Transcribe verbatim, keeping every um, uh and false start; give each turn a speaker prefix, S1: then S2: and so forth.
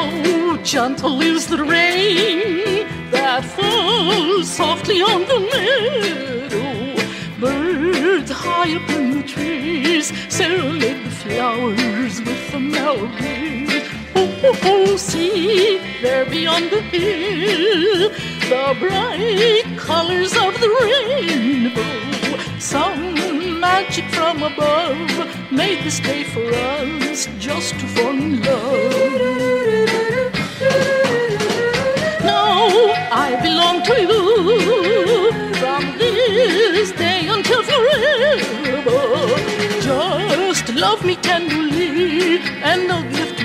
S1: How gentle is the rain that falls softly on the meadow. Birds high up in the trees serenade the flowers with a melody. Oh, oh, oh, see there beyond the hill the bright colors of the rainbow. Some magic from above made this day for us just to fall in love. Now I belong to you from this day until forever. Just love me tenderly and I'll give to